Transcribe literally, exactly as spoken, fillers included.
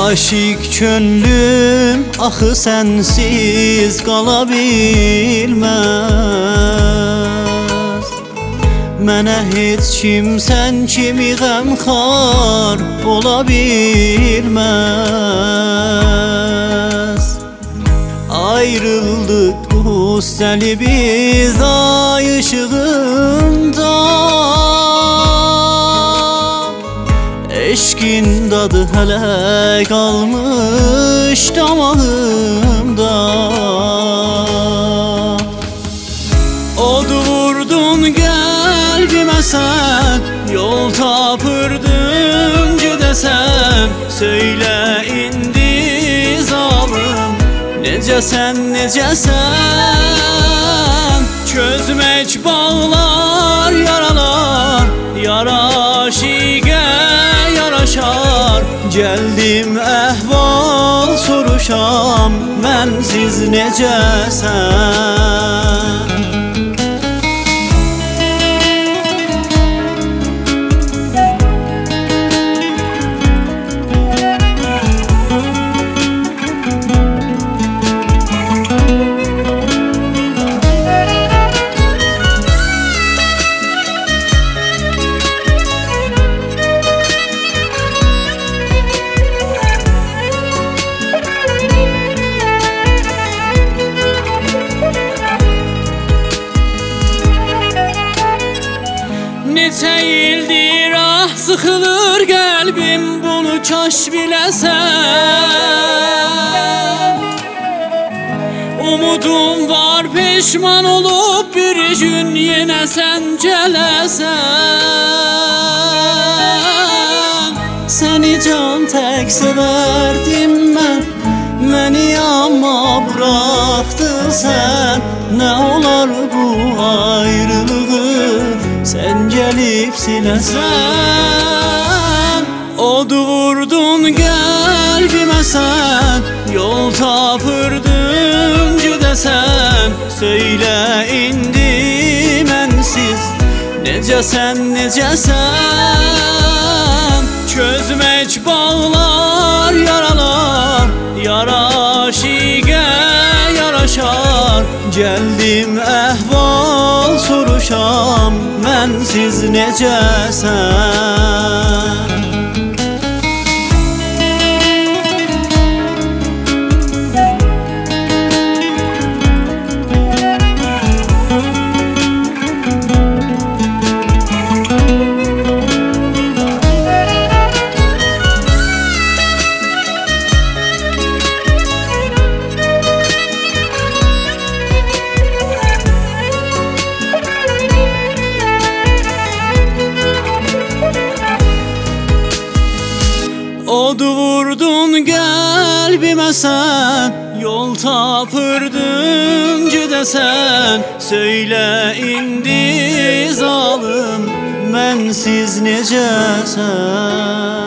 Aşık könlüm axı sənsiz qala bilməz. Mənə heç kim sən kimi qəmxar ola bilməz. Ayrıldık üstəli biz ay ışığında, eşkin dadı hələ qalmış damağımda. Od vurdun qəlbimə sən, yol tapırdın gedəsən. Söylə indi zalım, necəsən, necəsən? Çözmək bağlar, yaralar, yaraşiqə yaraşar. Gəldim əhval soruşam, mənsiz necəsən? Neçə ildir ah sıxılır qəlbim, bunu kaş biləsən. Umudum var, peşman olub bir gün yenə sən gələsən. Səni can tək sevərdim mən, məni amma bıraxdın sən. Nə olar bu ayrılığı sən gəlib siləsən. Od vurdun qəlbimə sən, yol tapırdın gedəsən. Söylə indi mənsiz necəsən, necəsən? Çözmək bağlar, yaralar, yaraşiqə yaraşar. Gəldim əhval soruşam, mənsiz necəsən? Od vurdun qəlbimə sən, yol tapırdın gedəsən. Söylə indi zalım, mənsiz necəsən?